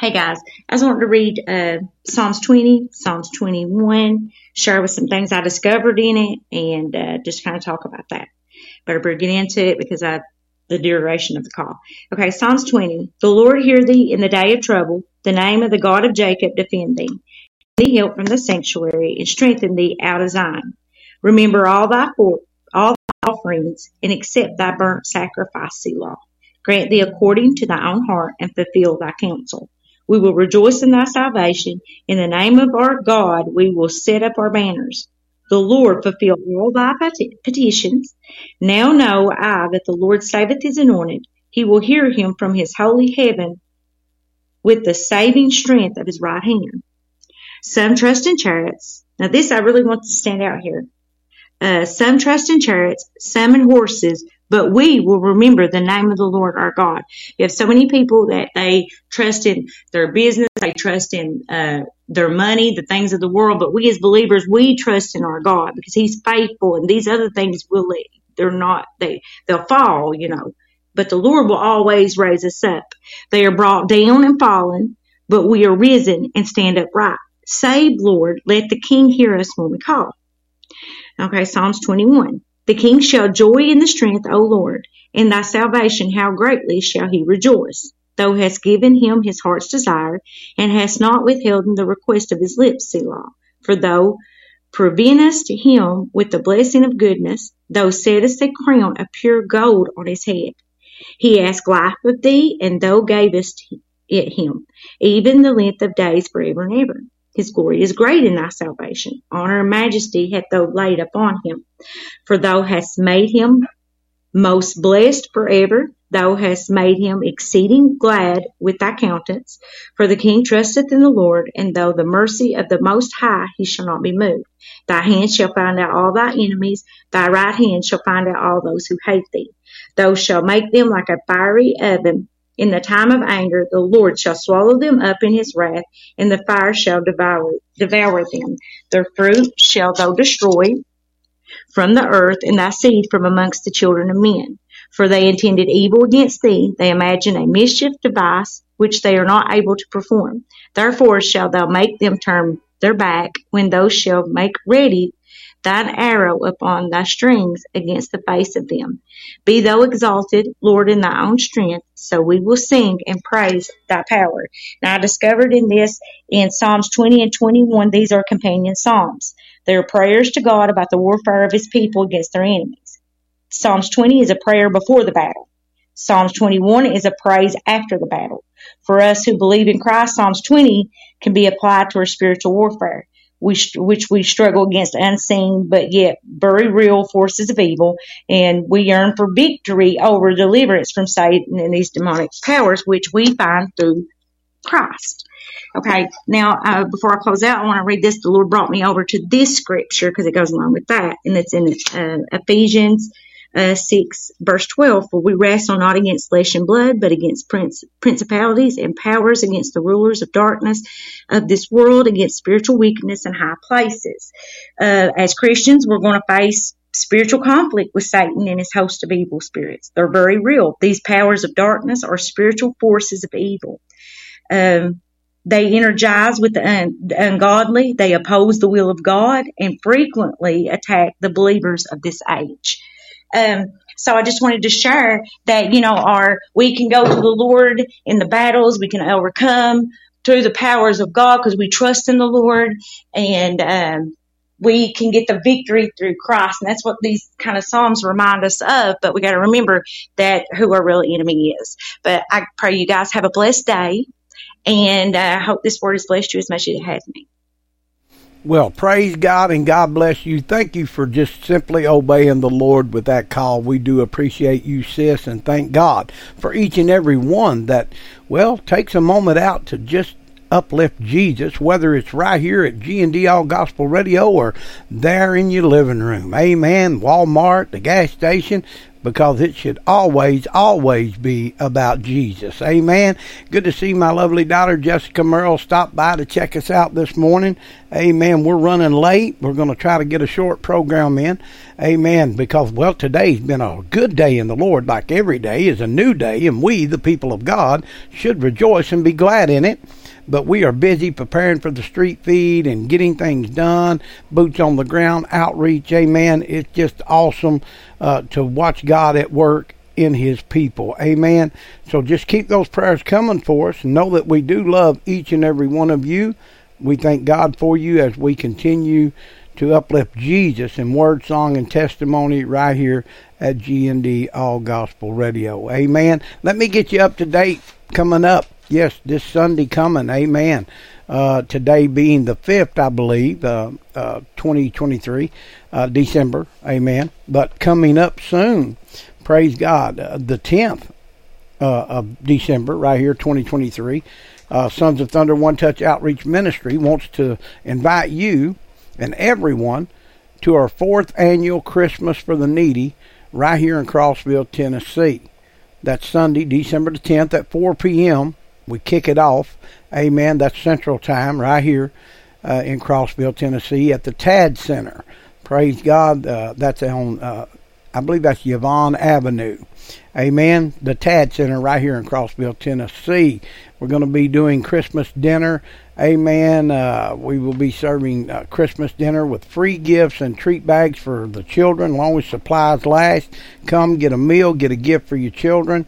Hey guys, I just wanted to read Psalms 20, Psalms 21, share with some things I discovered in it, and just kind of talk about that. Better get into it because the duration of the call. Okay, Psalms 20. The Lord hear thee in the day of trouble. The name of the God of Jacob defend thee. Thee help from the sanctuary and strengthen thee out of Zion. Remember all thy offerings and accept thy burnt sacrifice, Selah. Grant thee according to thy own heart and fulfill thy counsel. We will rejoice in thy salvation. In the name of our God, we will set up our banners. The Lord fulfill all thy petitions. Now know I that the Lord saveth his anointed. He will hear him from his holy heaven with the saving strength of his right hand. Some trust in chariots. Now this I really want to stand out here. Some trust in chariots, some in horses, but we will remember the name of the Lord our God. You have so many people that they trust in their business, they trust in their money, the things of the world, but we as believers, we trust in our God because he's faithful, and these other things they'll fall, but the Lord will always raise us up. They are brought down and fallen, but we are risen and stand upright. Save, Lord, let the King hear us when we call. Okay, Psalms 21. The king shall joy in the strength, O Lord. In thy salvation how greatly shall he rejoice. Thou hast given him his heart's desire, and hast not withheld the request of his lips, Selah. For thou preventest him with the blessing of goodness, thou settest a crown of pure gold on his head. He asked life of thee, and thou gavest it him, even the length of days forever and ever. His glory is great in thy salvation. Honor and majesty hath thou laid upon him. For thou hast made him most blessed forever. Thou hast made him exceeding glad with thy countenance. For the king trusteth in the Lord, and though the mercy of the Most High, he shall not be moved. Thy hand shall find out all thy enemies. Thy right hand shall find out all those who hate thee. Thou shalt make them like a fiery oven. In the time of anger, the Lord shall swallow them up in his wrath, and the fire shall devour them. Their fruit shall thou destroy from the earth, and thy seed from amongst the children of men. For they intended evil against thee. They imagine a mischief device, which they are not able to perform. Therefore shalt thou make them turn their back, when thou shalt make ready thine arrow upon thy strings against the face of them. Be thou exalted, Lord, in thy own strength, so we will sing and praise thy power. Now I discovered in Psalms 20 and 21, these are companion psalms. They are prayers to God about the warfare of his people against their enemies. Psalms 20 is a prayer before the battle. Psalms 21 is a praise after the battle. For us who believe in Christ, Psalms 20 can be applied to our spiritual warfare, which we struggle against unseen but yet very real forces of evil, and we yearn for victory over deliverance from Satan and these demonic powers, which we find through Christ. Okay, now before I close out, I want to read this. The Lord brought me over to this scripture because it goes along with that, and it's in Ephesians 6 verse 12. For we wrestle not against flesh and blood, but against principalities and powers, against the rulers of darkness of this world, against spiritual wickedness in high places. As Christians, we're going to face spiritual conflict with Satan and his host of evil spirits. They're very real. These powers of darkness are spiritual forces of evil. They energize with the ungodly. They oppose the will of God and frequently attack the believers of this age. So I just wanted to share that, we can go to the Lord in the battles. We can overcome through the powers of God because we trust in the Lord, and we can get the victory through Christ. And that's what these kind of Psalms remind us of. But we got to remember that who our real enemy is. But I pray you guys have a blessed day, and I hope this word has blessed you as much as it has me. Well, praise God, and God bless you. Thank you for just simply obeying the Lord with that call. We do appreciate you, sis, and thank God for each and every one that, takes a moment out to just uplift Jesus, whether it's right here at G&D All Gospel Radio or there in your living room. Amen. Walmart, the gas station, because it should always, always be about Jesus. Amen. Good to see my lovely daughter Jessica Merle stop by to check us out this morning. Amen. We're running late. We're going to try to get a short program in. Amen. Because, well, today's been a good day in the Lord. Like every day is a new day, and we, the people of God, should rejoice and be glad in it. But we are busy preparing for the street feed and getting things done, boots on the ground, outreach. Amen. It's just awesome to watch God at work in his people. Amen. So just keep those prayers coming for us. Know that we do love each and every one of you. We thank God for you as we continue to uplift Jesus in word, song, and testimony right here at GND All Gospel Radio. Amen. Let me get you up to date coming up. Yes, this Sunday coming. Amen. Today being the 5th, I believe, 2023, December. Amen. But coming up soon, praise God, the 10th of December, right here, 2023, Sons of Thunder One Touch Outreach Ministry wants to invite you and everyone to our 4th annual Christmas for the Needy right here in Crossville, Tennessee. That's Sunday, December the 10th at 4 p.m. We kick it off. Amen. That's Central Time right here in Crossville, Tennessee at the TAD Center. Praise God. That's on, I believe that's Yvonne Avenue. Amen. The TAD Center right here in Crossville, Tennessee. We're going to be doing Christmas dinner. Amen. We will be serving Christmas dinner with free gifts and treat bags for the children, as long as supplies last. Come get a meal, get a gift for your children.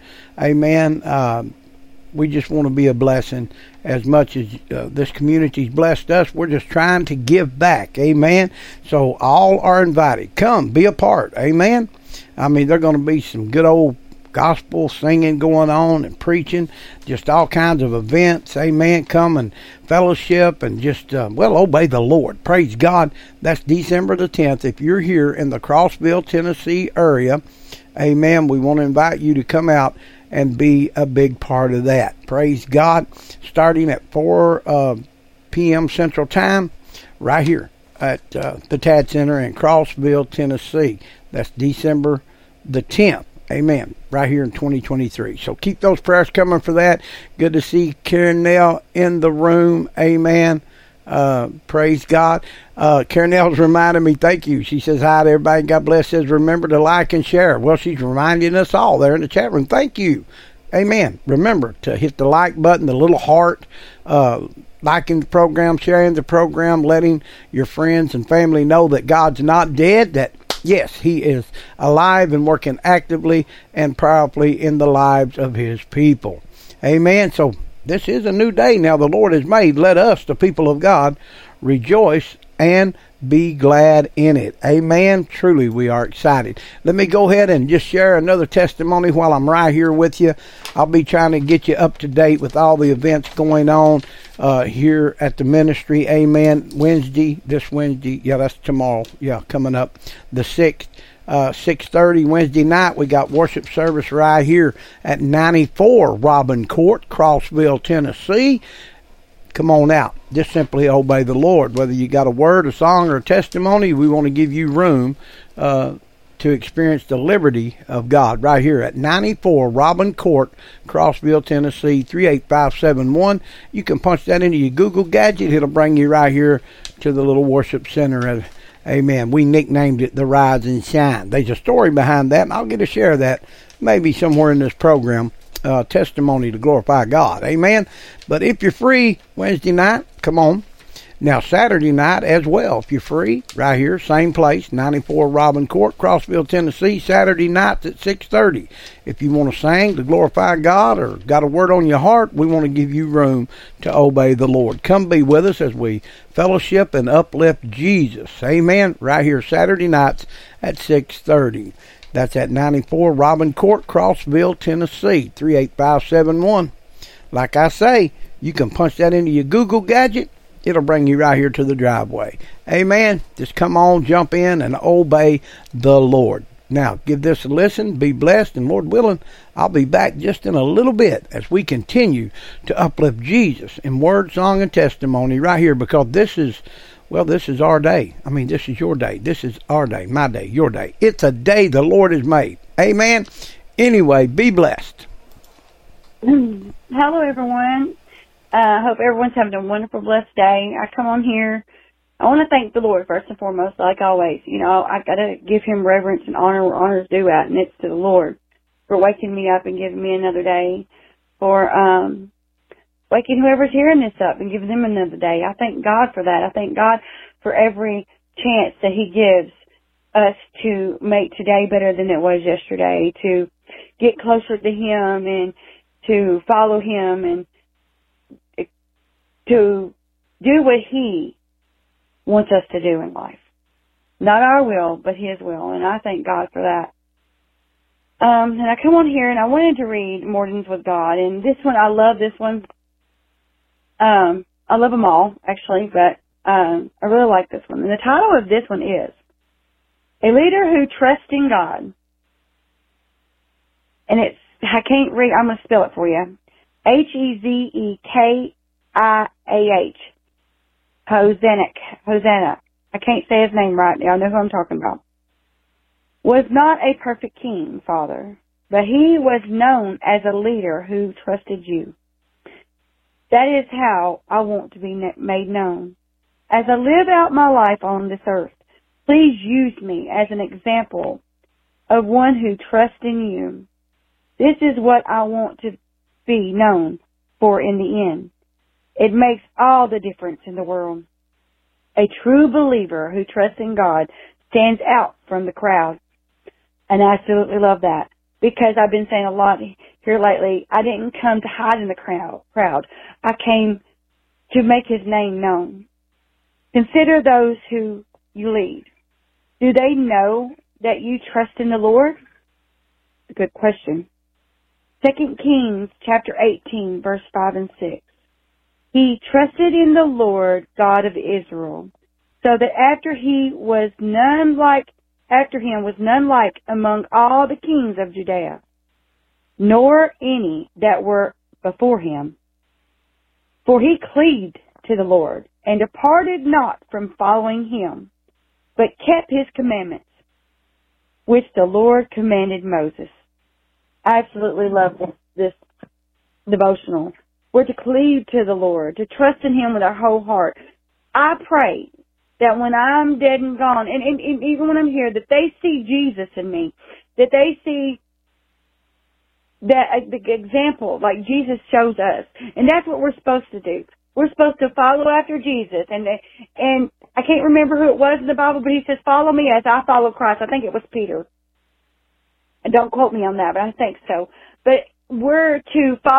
Amen. We just want to be a blessing as much as this community's blessed us. We're just trying to give back. Amen. So all are invited. Come, be a part. Amen. I mean, there's going to be some good old gospel singing going on and preaching, just all kinds of events. Amen. Come and fellowship and just, obey the Lord. Praise God. That's December the 10th. If you're here in the Crossville, Tennessee area, amen, we want to invite you to come out and be a big part of that. Praise God. Starting at 4 p.m. Central Time, right here at the TAD Center in Crossville, Tennessee. That's December the 10th. Amen. Right here in 2023. So keep those prayers coming for that. Good to see Karen Nell in the room. Amen. Praise God. Karen Nell's reminding me, thank you. She says hi to everybody. God bless. Says remember to like and share. Well, she's reminding us all there in the chat room. Thank you. Amen. Remember to hit the like button, the little heart, liking the program, sharing the program, letting your friends and family know that God's not dead, that yes, he is alive and working actively and powerfully in the lives of his people. Amen. So this is a new day now the Lord has made. Let us, the people of God, rejoice and be glad in it. Amen. Truly, we are excited. Let me go ahead and just share another testimony while I'm right here with you. I'll be trying to get you up to date with all the events going on here at the ministry. Amen. This Wednesday. Yeah, that's tomorrow. Yeah, coming up the 6th. 6:30 Wednesday night, we got worship service right here at 94 Robin Court, Crossville, Tennessee. Come on out. Just simply obey the Lord. Whether you got a word, a song, or a testimony, we want to give you room to experience the liberty of God right here at 94 Robin Court, Crossville, Tennessee, 38571. You can punch that into your Google gadget. It'll bring you right here to the little worship center. Amen. We nicknamed it the Rise and Shine. There's a story behind that, and I'll get to share that maybe somewhere in this program. Testimony to glorify God. Amen. But if you're free Wednesday night, come on. Now Saturday night as well, if you're free, right here, same place, 94 Robin Court, Crossville, Tennessee, Saturday nights at 6:30. If you want to sing to glorify God or got a word on your heart, we want to give you room to obey the Lord. Come be with us as we fellowship and uplift Jesus. Amen. Right here, Saturday nights at 6:30. That's at 94 Robin Court, Crossville, Tennessee, 38571. Like I say, you can punch that into your Google gadget. It'll bring you right here to the driveway. Amen. Just come on, jump in, and obey the Lord. Now, give this a listen, be blessed, and Lord willing, I'll be back just in a little bit as we continue to uplift Jesus in word, song, and testimony right here, because this is our day. I mean, this is your day. This is our day, my day, your day. It's a day the Lord has made. Amen. Anyway, be blessed. Hello, everyone. Hope everyone's having a wonderful, blessed day. I come on here. I want to thank the Lord first and foremost, like always. You know, I got to give Him reverence and honor where honor's due at, and it's to the Lord for waking me up and giving me another day, for waking whoever's hearing this up and giving them another day. I thank God for that. I thank God for every chance that He gives us to make today better than it was yesterday, to get closer to Him and to follow Him and to do what He wants us to do in life. Not our will, but His will, and I thank God for that. And I come on here and I wanted to read Mornings with God, and this one, I love this one. I love them all, actually, but I really like this one. And the title of this one is A Leader Who Trusts in God. And it's, I can't read, I'm going to spell it for you. Hezekiah. Hosanna. I can't say his name right now. I know who I'm talking about. Was not a perfect king, Father, but he was known as a leader who trusted you. That is how I want to be made known. As I live out my life on this earth, please use me as an example of one who trusts in you. This is what I want to be known for in the end. It makes all the difference in the world. A true believer who trusts in God stands out from the crowd. And I absolutely love that, because I've been saying a lot here lately, I didn't come to hide in the crowd. I came to make His name known. Consider those who you lead. Do they know that you trust in the Lord? A good question. 2 Kings chapter 18, verse 5 and 6. He trusted in the Lord God of Israel, so that after him was none like among all the kings of Judea, nor any that were before him. For he cleaved to the Lord, and departed not from following him, but kept his commandments, which the Lord commanded Moses. I absolutely love this devotional. We're to cleave to the Lord, to trust in Him with our whole heart. I pray that when I'm dead and gone, and even when I'm here, that they see Jesus in me, that they see that the example like Jesus shows us. And that's what we're supposed to do. We're supposed to follow after Jesus. And I can't remember who it was in the Bible, but He says, follow me as I follow Christ. I think it was Peter. And don't quote me on that, but I think so. But we're to follow.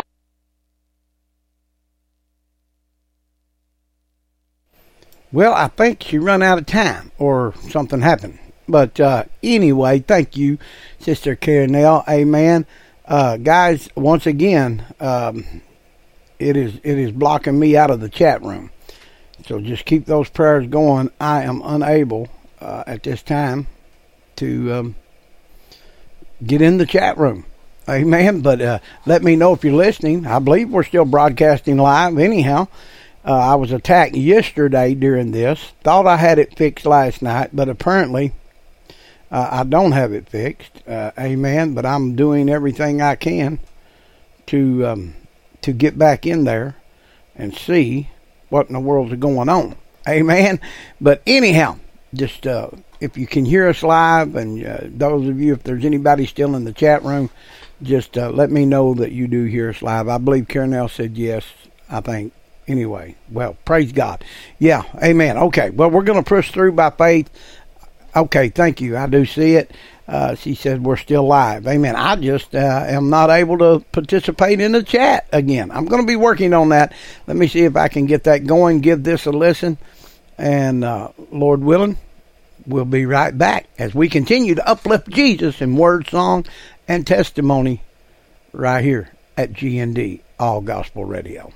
Well, I think she run out of time or something happened. But anyway, thank you, Sister Carnell. Amen. Guys, once again, it is blocking me out of the chat room. So just keep those prayers going. I am unable at this time to get in the chat room. Amen. But let me know if you're listening. I believe we're still broadcasting live anyhow. I was attacked yesterday during this. Thought I had it fixed last night, but apparently I don't have it fixed. Amen. But I'm doing everything I can to get back in there and see what in the world is going on. Amen. But anyhow, just if you can hear us live, and those of you, if there's anybody still in the chat room, just let me know that you do hear us live. I believe Carnell said yes, I think. Anyway, well, praise God. Yeah, amen. Okay, well, we're going to push through by faith. Okay, thank you. I do see it. She said we're still live. Amen. I just am not able to participate in the chat again. I'm going to be working on that. Let me see if I can get that going, give this a listen, and Lord willing, we'll be right back as we continue to uplift Jesus in word, song, and testimony right here at GND All Gospel Radio.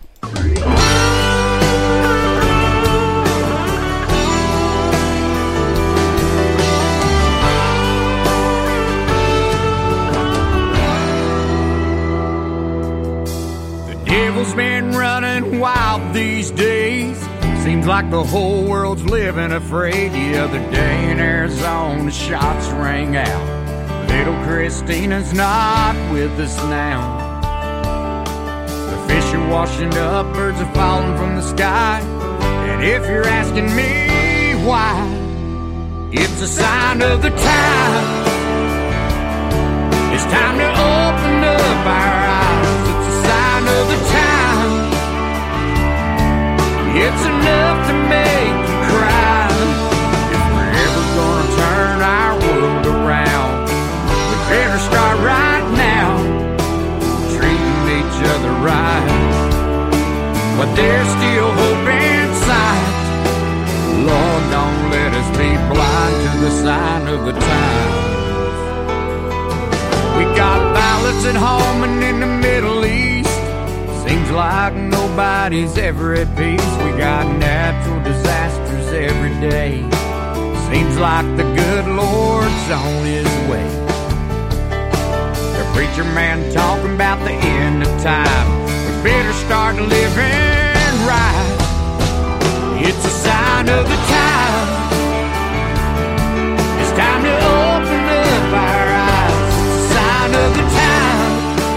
Devil's been running wild these days. Seems like the whole world's living afraid. The other day in Arizona, shots rang out. Little Christina's not with us now. The fish are washing up, birds are falling from the sky. And if you're asking me why, it's a sign of the time. It's time to open up our eyes. It's a sign of the time. It's enough to make you cry. If we're ever gonna turn our world around, we better start right now, treating each other right. But there's still hope inside. Lord, don't let us be blind to the sign of the times. We got violence at home and in the Middle East. Seems like nobody's ever at peace. We got natural disasters every day. Seems like the good Lord's on his way. The preacher man talking about the end of time. We better start living right. It's a sign of the time. It's time to open up our eyes. It's a sign of the time.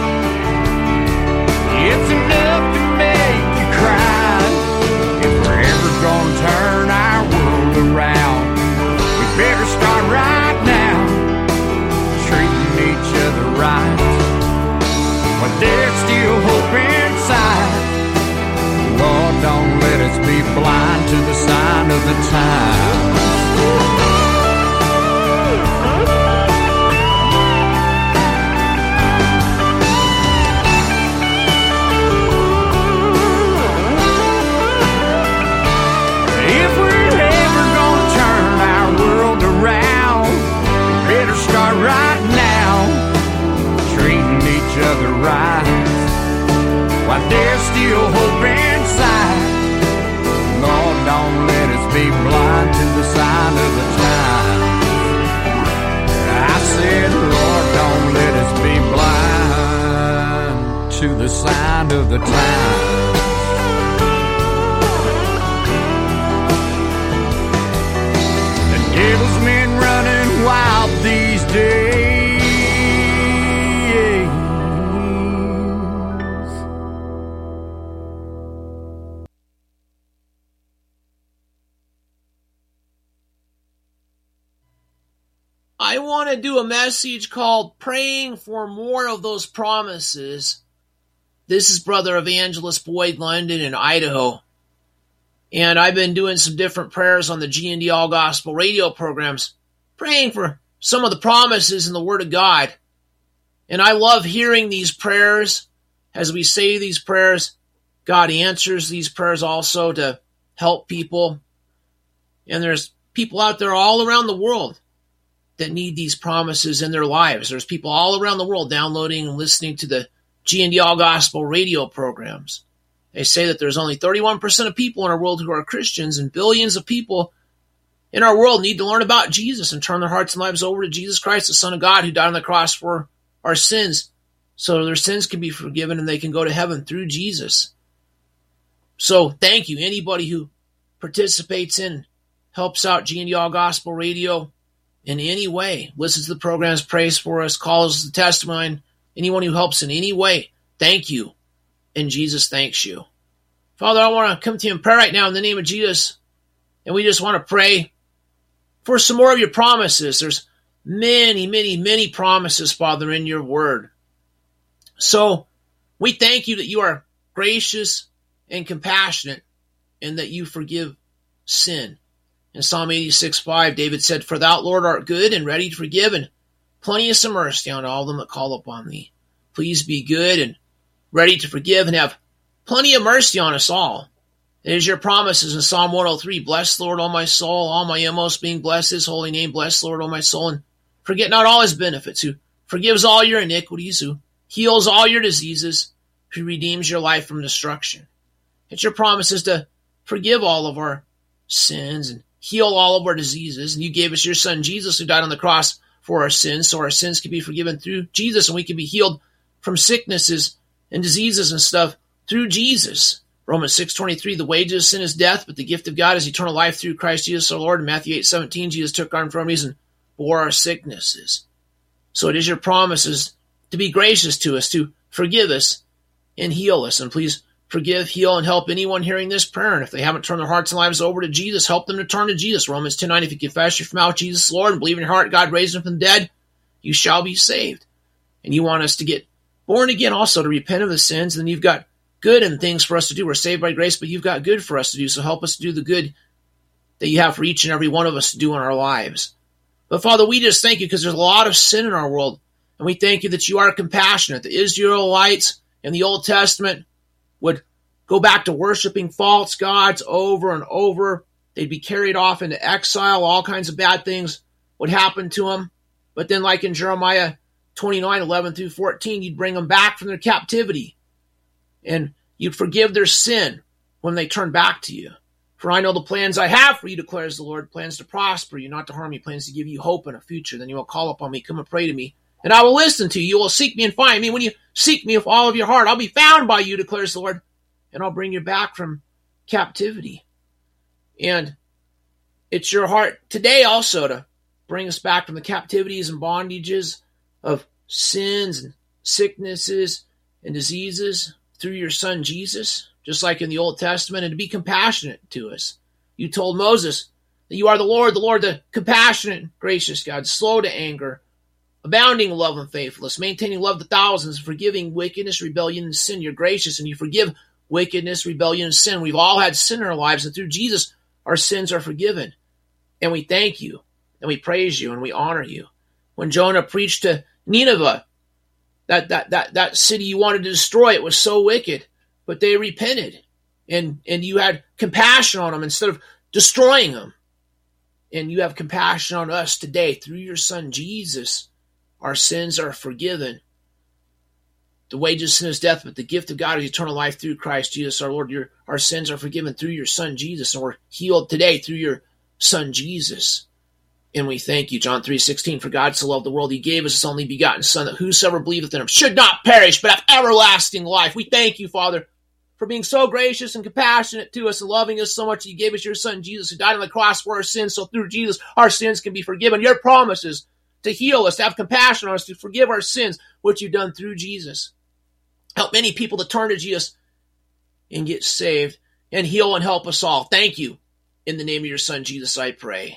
It's enough to make you cry. If we're ever gonna turn our world around, we better start right now, treating each other right. But there's still hope inside. Lord, don't let us be blind to the sign of the times. If we're ever gonna turn our world around, we better start right now, treating each other right. While there's still hope inside, Lord, don't let us be blind to the sign of the time. I said, Lord, don't let us be blind to the sign of the time. The devil's been running wild these days. I want to do a message called Praying for More of Those Promises. This is Brother Evangelist Boyd London in Idaho. And I've been doing some different prayers on the G&D All Gospel radio programs, praying for some of the promises in the Word of God. And I love hearing these prayers. As we say these prayers, God answers these prayers also to help people. And there's people out there all around the world that need these promises in their lives. There's people all around the world downloading and listening to the G&D All Gospel radio programs. They say that there's only 31% of people in our world who are Christians, and billions of people in our world need to learn about Jesus and turn their hearts and lives over to Jesus Christ, the Son of God, who died on the cross for our sins, so their sins can be forgiven and they can go to heaven through Jesus. So thank you, anybody who participates in, helps out G&D All Gospel Radio in any way, listens to the programs, prays for us, calls the testimony, anyone who helps in any way, thank you. And Jesus thanks you. Father, I want to come to you in prayer right now in the name of Jesus. And we just want to pray for some more of your promises. There's many, many, many promises, Father, in your word. So we thank you that you are gracious and compassionate and that you forgive sin. In Psalm 86:5, David said, "For thou, Lord, art good and ready to forgive, and plenteous of mercy on all them that call upon thee." Please be good and ready to forgive and have plenty of mercy on us all. It is your promises in Psalm 103, "Bless Lord, O my soul, all my inmost being, bless his holy name. Bless Lord, O my soul, and forget not all his benefits, who forgives all your iniquities, who heals all your diseases, who redeems your life from destruction." It's your promises to forgive all of our sins and heal all of our diseases. And you gave us your son, Jesus, who died on the cross for our sins, so our sins can be forgiven through Jesus, and we can be healed from sicknesses and diseases and stuff through Jesus. Romans 6:23, "The wages of sin is death, but the gift of God is eternal life through Christ Jesus our Lord." In Matthew 8:17, Jesus took our infirmities and bore our sicknesses. So it is your promises to be gracious to us, to forgive us and heal us. And please forgive, heal, and help anyone hearing this prayer. And if they haven't turned their hearts and lives over to Jesus, help them to turn to Jesus. Romans 10:9, if you confess your mouth Jesus Lord and believe in your heart God raised him from the dead, you shall be saved. And you want us to get born again also, to repent of the sins. And then you've got good and things for us to do. We're saved by grace, but you've got good for us to do. So help us to do the good that you have for each and every one of us to do in our lives. But Father, we just thank you because there's a lot of sin in our world. And we thank you that you are compassionate. The Israelites in the Old Testament would go back to worshiping false gods over and over. They'd be carried off into exile. All kinds of bad things would happen to them. But then, like in Jeremiah 29:11-14, you'd bring them back from their captivity. And you'd forgive their sin when they turn back to you. For I know the plans I have for you, declares the Lord, plans to prosper you, not to harm you, plans to give you hope and a future. Then you will call upon me, come and pray to me, and I will listen to you. You will seek me and find me. When you seek me with all of your heart, I'll be found by you, declares the Lord, and I'll bring you back from captivity. And it's your heart today also to bring us back from the captivities and bondages of sins and sicknesses and diseases through your Son Jesus, just like in the Old Testament, and to be compassionate to us. You told Moses that you are the Lord, the compassionate, gracious God, slow to anger, abounding in love and faithfulness, maintaining love to thousands, forgiving wickedness, rebellion, and sin. You're gracious, and you forgive wickedness, rebellion, and sin. We've all had sin in our lives, and through Jesus, our sins are forgiven. And we thank you, and we praise you, and we honor you. When Jonah preached to Nineveh, that city you wanted to destroy, it was so wicked, but they repented, and you had compassion on them instead of destroying them. And you have compassion on us today through your Son Jesus. Our sins are forgiven. The wages of sin is death, but the gift of God is eternal life through Christ Jesus our Lord. Our sins are forgiven through your Son Jesus, and we're healed today through your Son Jesus. And we thank you, John 3:16, for God so loved the world, he gave us his only begotten Son, that whosoever believeth in him should not perish, but have everlasting life. We thank you, Father, for being so gracious and compassionate to us and loving us so much that you gave us your Son, Jesus, who died on the cross for our sins, so through Jesus, our sins can be forgiven. Your promises to heal us, to have compassion on us, to forgive our sins, what you've done through Jesus. Help many people to turn to Jesus and get saved, and heal and help us all. Thank you. In the name of your Son, Jesus, I pray.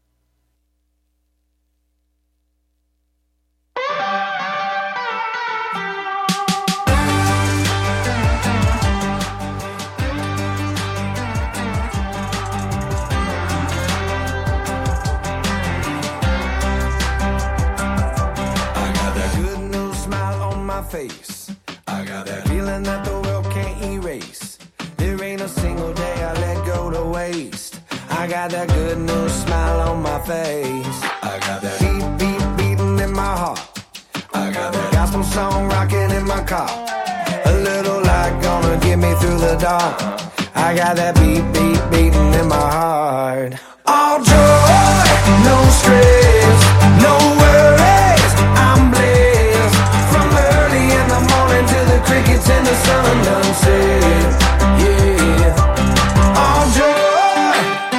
Face. I got that feeling that the world can't erase. There ain't a single day I let go to waste. I got that good news smile on my face. I got that beat, beat, beating in my heart. I got that gospel song rocking in my car. A little light gonna get me through the dark. I got that beat, beat, beating in my heart. All joy, no stress, no worries, I'm blessed. To the crickets and the sun done set, yeah, all joy.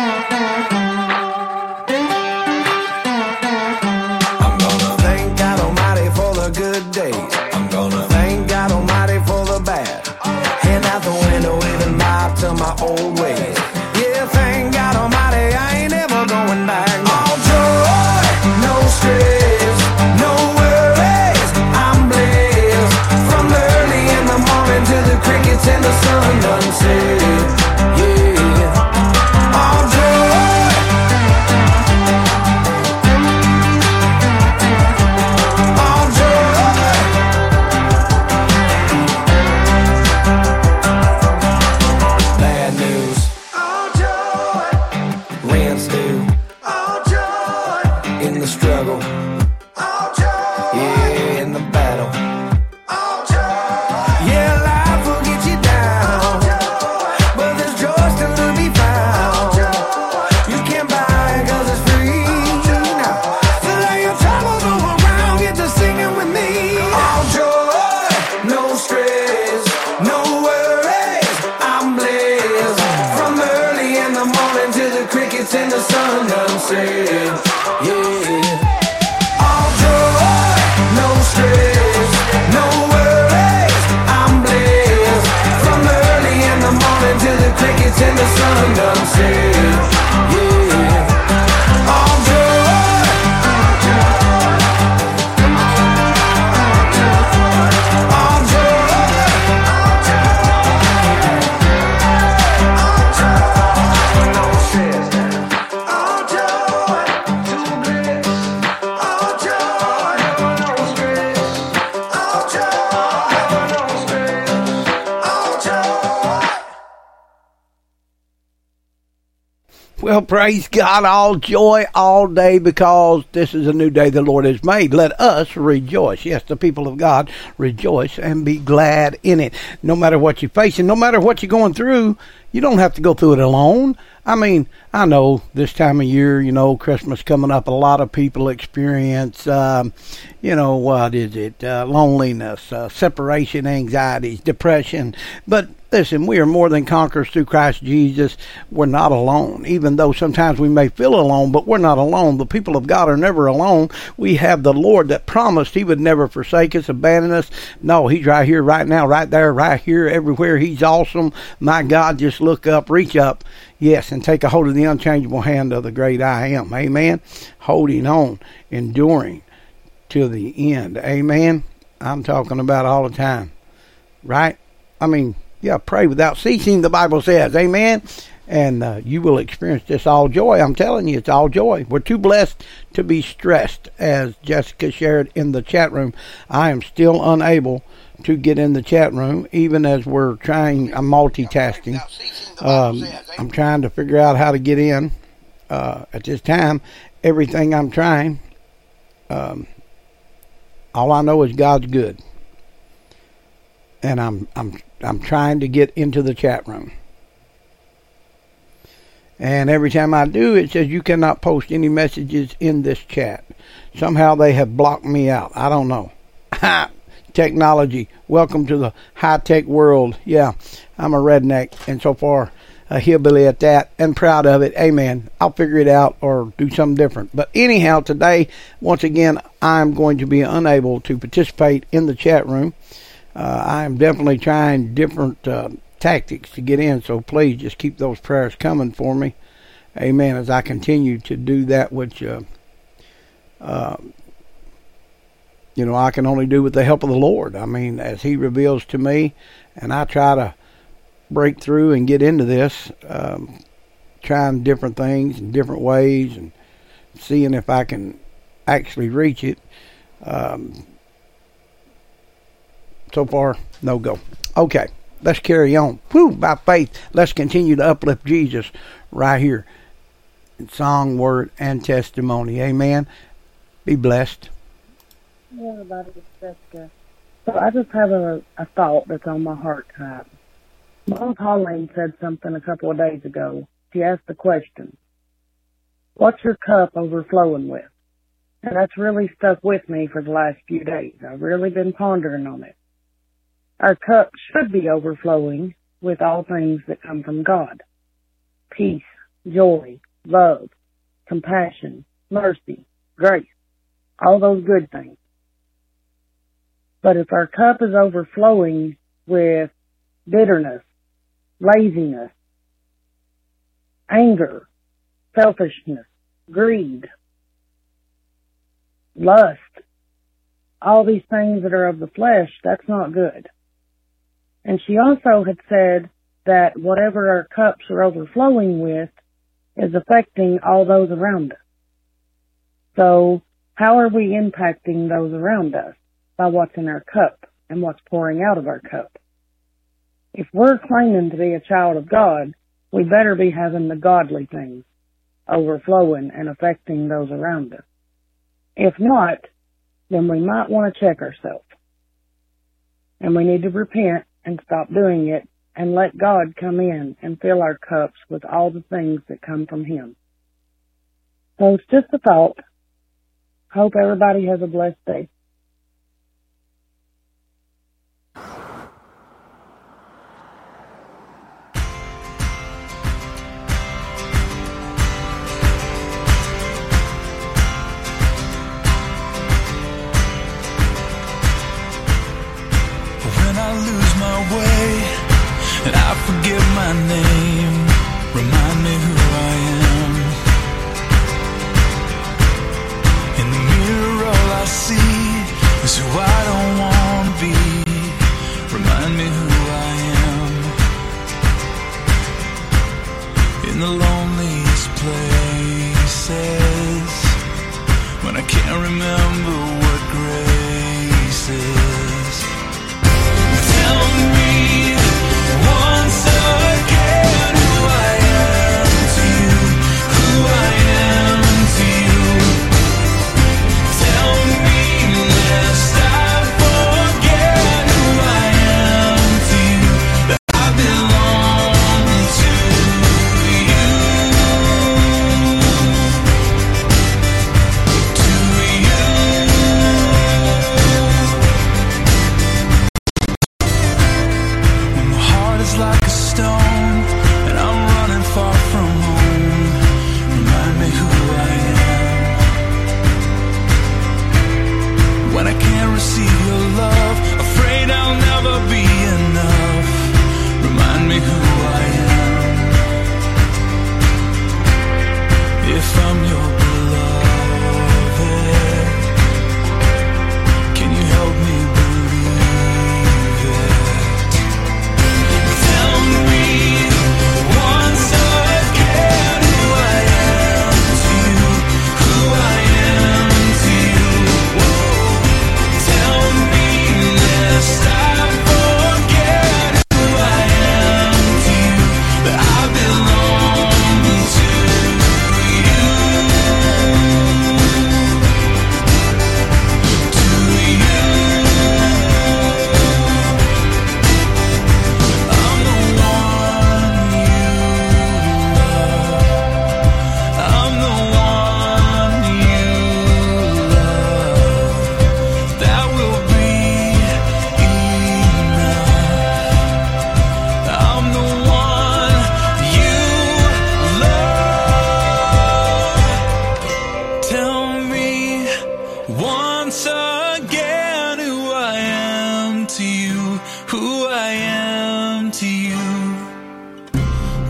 I'm gonna thank God Almighty for the good days. I'm gonna thank God Almighty for the bad. Hand out the window, waving bye to my old ways. Yeah, thank God Almighty, I ain't ever going back. All joy, no stress, no worries, I'm blessed. From early in the morning to the crickets and the sun done set, yeah, all joy. All joy. Bad news, all joy. Rents due, all joy. In the struggle, all joy. Yeah, in the battle, all joy. Yeah, life will get you down, all joy. But there's joy still to be found. You can't buy it 'cause it's free. Now, so lay your troubles all around, get to singing with me. All joy, no stress, no worries, I'm blessed. From early in the morning to the crickets and the sun done set, yeah, all joy. Well, praise God, all joy, all day, because this is a new day the Lord has made. Let us rejoice. Yes, the people of God, rejoice and be glad in it. No matter what you're facing, no matter what you're going through, you don't have to go through it alone. I mean, I know this time of year, Christmas coming up, a lot of people experience, loneliness, separation anxieties, depression. But listen, we are more than conquerors through Christ Jesus. We're not alone, even though sometimes we may feel alone, but we're not alone. The people of God are never alone. We have the Lord that promised he would never forsake us, abandon us. No, he's right here, right now, right there, right here, everywhere. He's awesome. My God, just look up, reach up. Yes, and take a hold of the unchangeable hand of the great I am. Amen. Holding on, enduring to the end. Amen. I'm talking about all the time. Right? I mean, yeah, pray without ceasing, the Bible says. Amen. And you will experience this all joy. I'm telling you, it's all joy. We're too blessed to be stressed. As Jessica shared in the chat room, I am still unable to get in the chat room, even as we're trying. I'm multitasking. I'm trying to figure out how to get in at this time. Everything I'm trying, all I know is God's good, and I'm trying to get into the chat room. And every time I do, it says you cannot post any messages in this chat. Somehow they have blocked me out. I don't know. Technology. Welcome to the high-tech world. Yeah, I'm a redneck, and so far a hillbilly at that, and proud of it. Amen. I'll figure it out or do something different. But anyhow, today, once again, I'm going to be unable to participate in the chat room. I am definitely trying different tactics to get in, so please just keep those prayers coming for me. Amen. As I continue to do that, which I can only do with the help of the Lord. I mean, as he reveals to me, and I try to break through and get into this, trying different things in different ways and seeing if I can actually reach it. So far, no go. Okay, let's carry on. By faith, let's continue to uplift Jesus right here in song, word, and testimony. Amen. Be blessed. Yeah, everybody, it's Jessica. So I just have a thought that's on my heart tonight. Mom Pauline said something a couple of days ago. She asked the question, what's your cup overflowing with? And that's really stuck with me for the last few days. I've really been pondering on it. Our cup should be overflowing with all things that come from God. Peace, joy, love, compassion, mercy, grace, all those good things. But if our cup is overflowing with bitterness, laziness, anger, selfishness, greed, lust, all these things that are of the flesh, that's not good. And she also had said that whatever our cups are overflowing with is affecting all those around us. So how are we impacting those around us? By what's in our cup and what's pouring out of our cup. If we're claiming to be a child of God, we better be having the godly things overflowing and affecting those around us. If not, then we might want to check ourselves. And we need to repent and stop doing it and let God come in and fill our cups with all the things that come from Him. So it's just a thought. Hope everybody has a blessed day. And I forget my name, remind me who I am. In the mirror all I see is who I don't want to be. Remind me who I am. In the loneliest places, when I can't remember what grace is. Tell me once again who I am to you.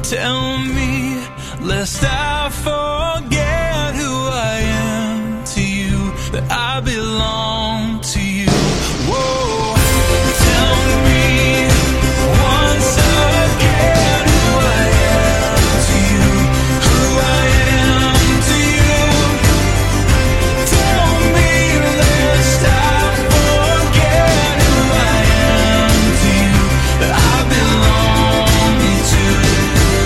Tell me, lest I forget who I am to you, that I belong to you. Whoa, tell me once again who I am to you, who I am to you. Tell me, lest I forget who I am to you, that I belong to you.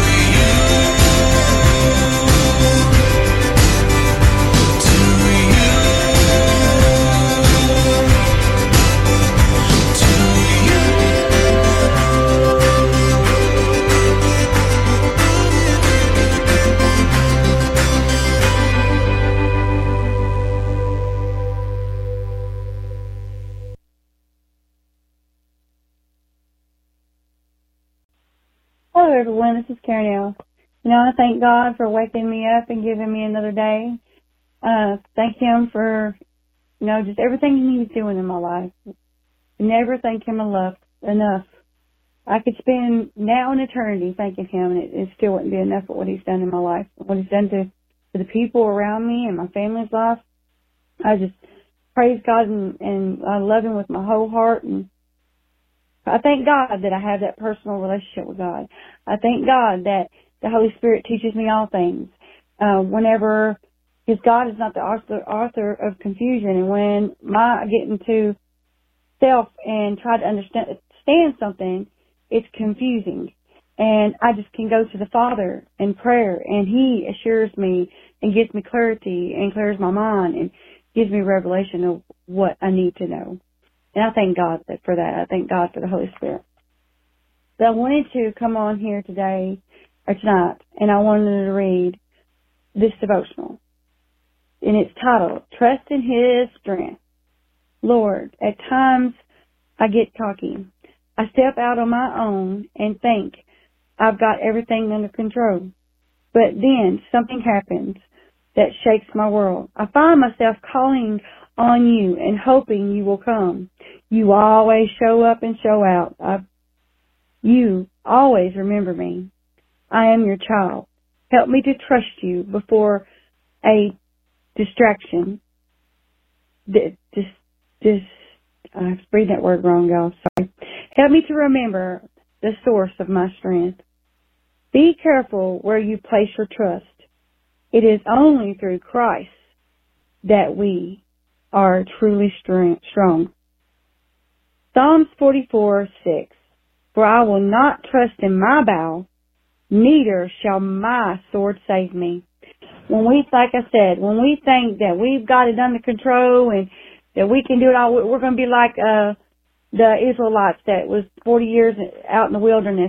Hello everyone, this is Karen. I want to thank God for waking me up and giving me another day. Thank Him for, just everything He's doing in my life. Never thank Him enough. I could spend now and eternity thanking Him, and it still wouldn't be enough for what He's done in my life, what He's done to the people around me and my family's life. I just praise God and I love Him with my whole heart, and I thank God that I have that personal relationship with God. I thank God that the Holy Spirit teaches me all things. Because God is not the author of confusion, and when I get into self and try to understand something, it's confusing. And I just can go to the Father in prayer, and He assures me and gives me clarity and clears my mind and gives me revelation of what I need to know. And I thank God for that. I thank God for the Holy Spirit. So I wanted to come on here tonight, and I wanted to read this devotional. And it's titled, Trust in His Strength. Lord, at times I get cocky. I step out on my own and think I've got everything under control. But then something happens that shakes my world. I find myself calling on you and hoping you will come. You always show up and show out. You always remember me. I am your child. Help me to trust you before a distraction. I was reading that word wrong, y'all. Sorry. Help me to remember the source of my strength. Be careful where you place your trust. It is only through Christ that we are truly strong. Psalms 44:6. For I will not trust in my bow, neither shall my sword save me. Like I said, when we think that we've got it under control and that we can do it all, we're going to be like the Israelites that was 40 years out in the wilderness,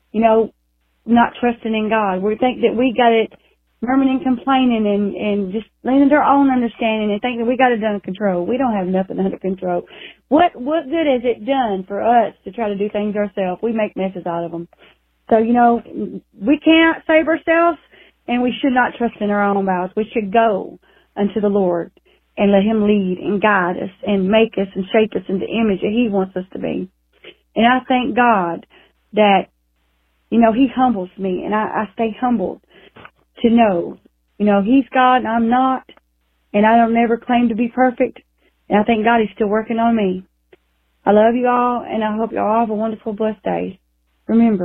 not trusting in God. We think that we got it murmuring and complaining and just leaning their own understanding and thinking we got it under control. We don't have nothing under control. What good has it done for us to try to do things ourselves? We make messes out of them. So, we can't save ourselves, and we should not trust in our own mouths. We should go unto the Lord and let Him lead and guide us and make us and shape us into the image that He wants us to be. And I thank God that, He humbles me, and I stay humbled to know, He's God and I'm not, and I don't never claim to be perfect, and I thank God He's still working on me. I love you all, and I hope you all have a wonderful, blessed day. Remember.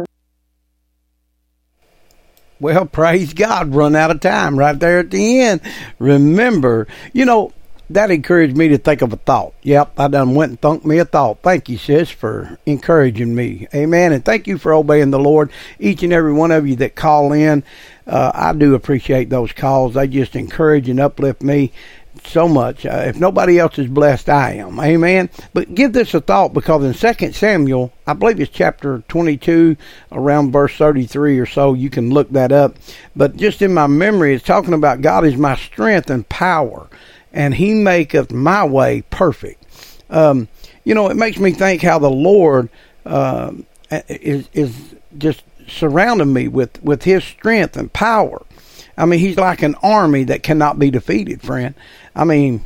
Well, praise God, run out of time right there at the end. Remember, that encouraged me to think of a thought. Yep, I done went and thunk me a thought. Thank you, sis, for encouraging me. Amen. And thank you for obeying the Lord. Each and every one of you that call in, I do appreciate those calls. They just encourage and uplift me so much. If nobody else is blessed, I am. Amen. But give this a thought, because in 2 Samuel, I believe it's chapter 22, around verse 33 or so, you can look that up. But just in my memory, it's talking about God is my strength and power, and He maketh my way perfect. It makes me think how the Lord is just surrounding me with His strength and power. I mean, He's like an army that cannot be defeated, friend. I mean,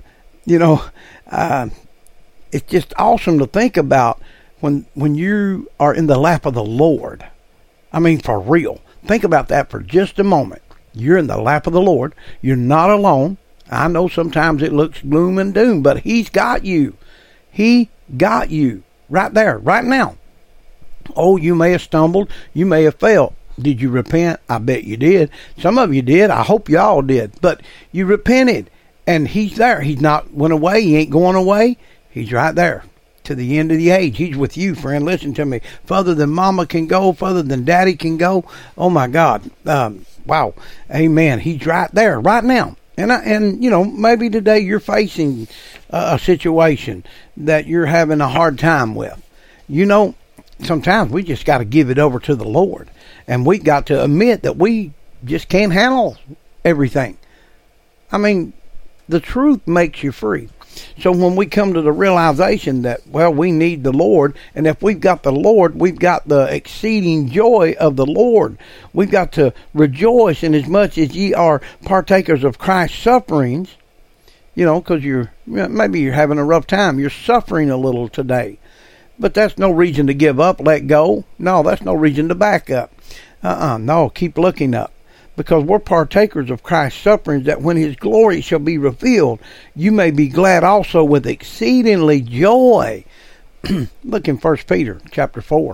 it's just awesome to think about when you are in the lap of the Lord. I mean, for real. Think about that for just a moment. You're in the lap of the Lord. You're not alone. I know sometimes it looks gloom and doom, but He's got you. He got you right there, right now. Oh, you may have stumbled. You may have failed. Did you repent? I bet you did. Some of you did. I hope you all did. But you repented, and He's there. He's not went away. He ain't going away. He's right there to the end of the age. He's with you, friend. Listen to me. Further than mama can go, further than daddy can go. Oh, my God. Wow. Amen. He's right there, right now. And you know, maybe today you're facing a situation that you're having a hard time with. You know, sometimes we just got to give it over to the Lord. And we got to admit that we just can't handle everything. I mean, the truth makes you free. So when we come to the realization that, well, we need the Lord, and if we've got the Lord, we've got the exceeding joy of the Lord. We've got to rejoice inasmuch as ye are partakers of Christ's sufferings, you know, because maybe you're having a rough time. You're suffering a little today. But that's no reason to give up, let go. No, that's no reason to back up. No, keep looking up. Because we're partakers of Christ's sufferings, that when His glory shall be revealed, you may be glad also with exceedingly joy. Look in 1 Peter chapter 4.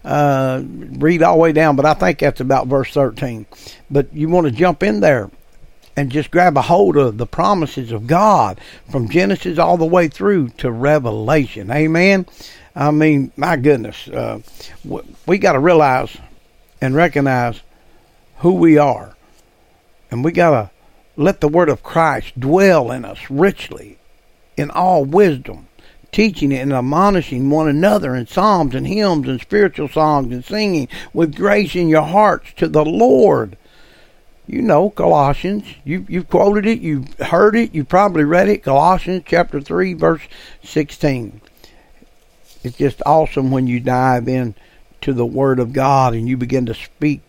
Read all the way down, but I think that's about verse 13. But you want to jump in there and just grab a hold of the promises of God from Genesis all the way through to Revelation. Amen? I mean, my goodness. We got to realize and recognize who we are. And we got to let the word of Christ dwell in us richly in all wisdom, teaching it and admonishing one another in psalms and hymns and spiritual songs and singing with grace in your hearts to the Lord. You know, Colossians, you've quoted it, you've heard it, you probably read it, Colossians chapter 3, verse 16. It's just awesome when you dive in to the Word of God and you begin to speak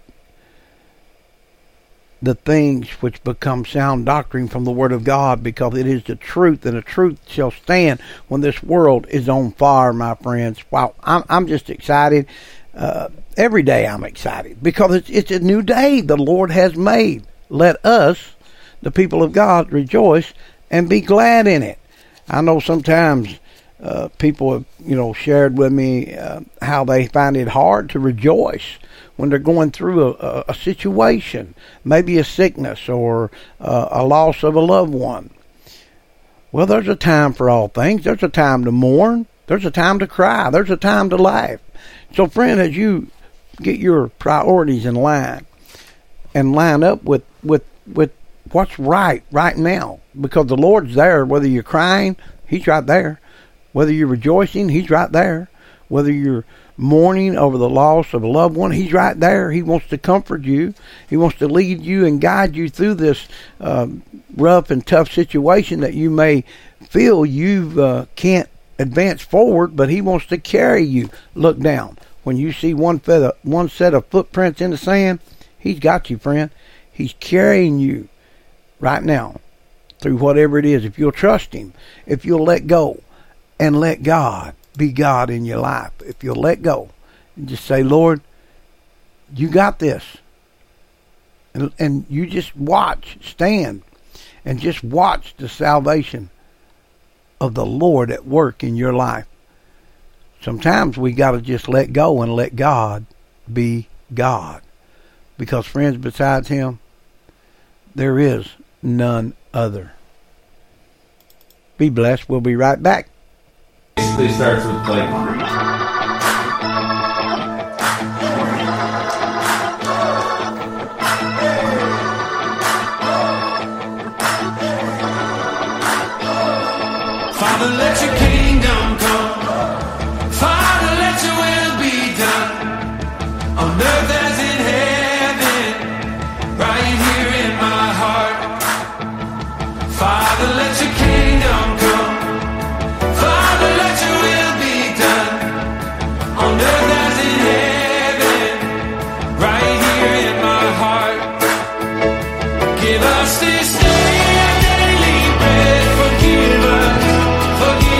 the things which become sound doctrine from the Word of God, because it is the truth, and the truth shall stand when this world is on fire, my friends. Wow, I'm just excited. Every day I'm excited because it's a new day the Lord has made. Let us, the people of God, rejoice and be glad in it. I know sometimes people have, shared with me how they find it hard to rejoice when they're going through a situation, maybe a sickness or a loss of a loved one. Well, there's a time for all things. There's a time to mourn. There's a time to cry. There's a time to laugh. So, friend, as you get your priorities in line and line up with what's right now, because the Lord's there. Whether you're crying, He's right there. Whether you're rejoicing, He's right there. Whether you're mourning over the loss of a loved one, He's right there. He wants to comfort you. He wants to lead you and guide you through this rough and tough situation that you may feel you can't advance forward, but He wants to carry you. Look down. When you see one set of footprints in the sand, He's got you, friend. He's carrying you right now through whatever it is. If you'll trust Him, if you'll let go and let God be God in your life, if you'll let go and just say, Lord, you got this. And you just stand and just watch the salvation of the Lord at work in your life. Sometimes we got to just let go and let God be God. Because, friends, besides Him, there is none other. Be blessed. We'll be right back. Basically starts with like... Father, let your kingdom come. Father, let your will be done. On earth as in heaven, right here in my heart. Father, let your kingdom come. Father, let your will be done. On earth as in heaven, right here in my heart. Give us this day our daily bread. Forgive us.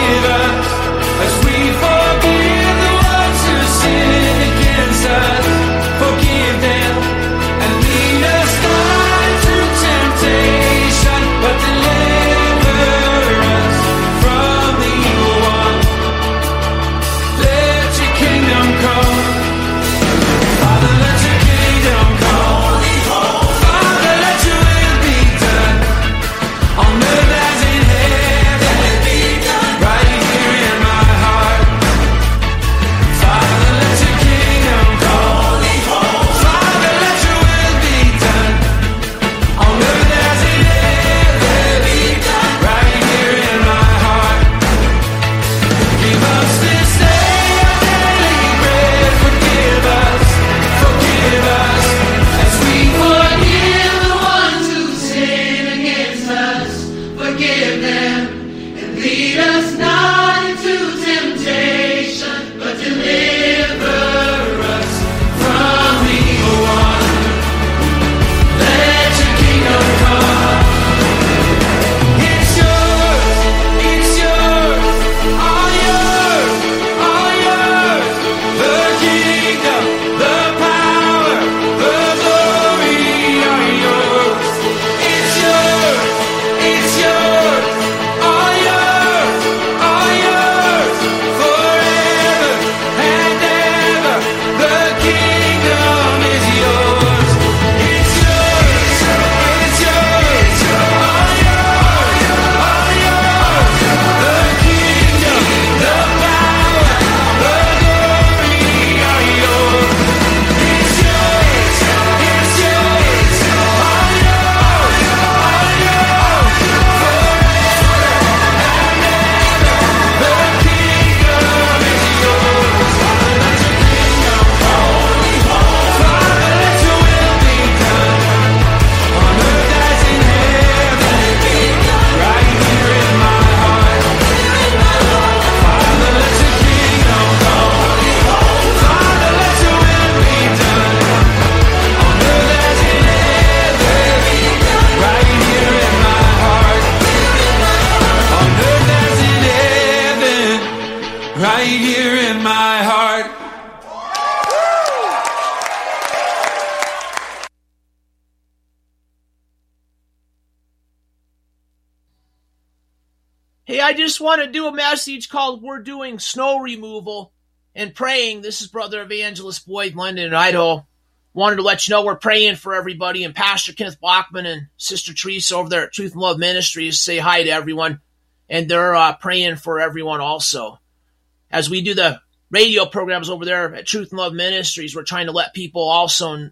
Hey, I just want to do a message called We're Doing Snow Removal and Praying. This is Brother Evangelist Boyd London in Idaho. Wanted to let you know we're praying for everybody, and Pastor Kenneth Bachman and Sister Teresa over there at Truth and Love Ministries say hi to everyone, and they're praying for everyone also. As we do the radio programs over there at Truth and Love Ministries, we're trying to let people also,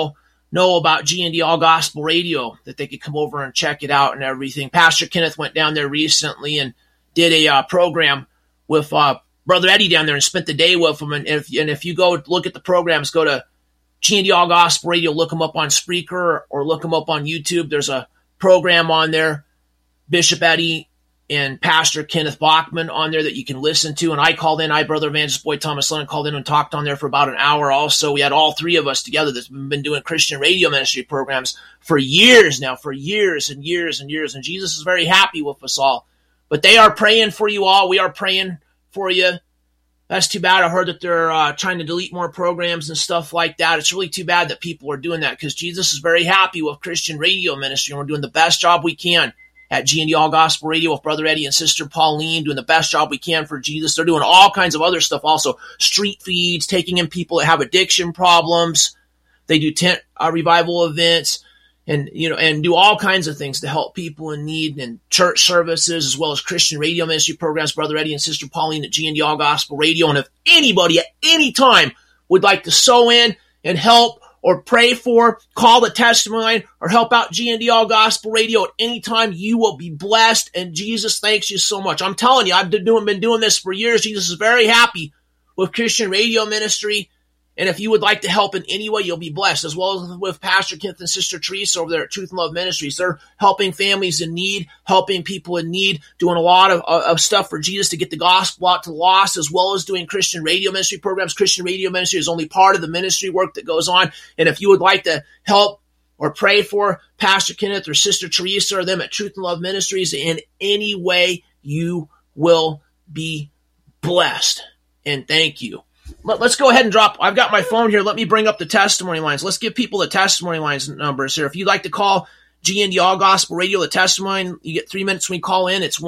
know about G&D All Gospel Radio, that they could come over and check it out and everything. Pastor Kenneth went down there recently and did a program with Brother Eddie down there and spent the day with him. And if you go look at the programs, go to G&D All Gospel Radio, look them up on Spreaker or look them up on YouTube. There's a program on there, Bishop Eddie and Pastor Kenneth Bachman on there that you can listen to. And I called in, Brother Evangelist Boyd Thomas Lennon, called in and talked on there for about an hour also. We had all three of us together that's been doing Christian radio ministry programs for years now, for years and years and years. And Jesus is very happy with us all. But they are praying for you all. We are praying for you. That's too bad. I heard that they're trying to delete more programs and stuff like that. It's really too bad that people are doing that, because Jesus is very happy with Christian radio ministry, and we're doing the best job we can at G&D All Gospel Radio with Brother Eddie and Sister Pauline, doing the best job we can for Jesus. They're doing all kinds of other stuff also, street feeds, taking in people that have addiction problems. They do tent revival events and do all kinds of things to help people in need, and church services, as well as Christian radio ministry programs, Brother Eddie and Sister Pauline at G&D All Gospel Radio. And if anybody at any time would like to sow in and help or pray for, call the testimony line, or help out G&D All Gospel Radio at any time, you will be blessed, and Jesus thanks you so much. I'm telling you, I've been doing this for years. Jesus is very happy with Christian radio ministry, and if you would like to help in any way, you'll be blessed, as well as with Pastor Kenneth and Sister Teresa over there at Truth and Love Ministries. They're helping families in need, helping people in need, doing a lot of stuff for Jesus to get the gospel out to the lost, as well as doing Christian radio ministry programs. Christian radio ministry is only part of the ministry work that goes on. And if you would like to help or pray for Pastor Kenneth or Sister Teresa or them at Truth and Love Ministries in any way, you will be blessed. And thank you. Let's go ahead and drop. I've got my phone here. Let me bring up the testimony lines. Let's give people the testimony lines numbers here. If you'd like to call G&D All Gospel Radio, the testimony, you get 3 minutes when we call in. It's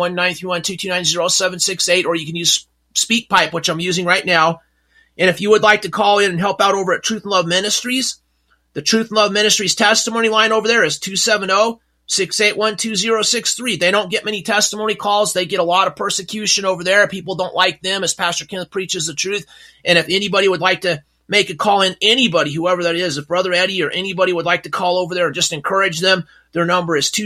1-931-229-0768, or you can use SpeakPipe, which I'm using right now. And if you would like to call in and help out over at Truth and Love Ministries, the Truth and Love Ministries testimony line over there is 270-681-2063. They don't get many testimony calls. They get a lot of persecution over there. People don't like them as Pastor Kenneth preaches the truth. And if anybody would like to make a call in, anybody, whoever that is, if Brother Eddie or anybody would like to call over there or just encourage them, their number is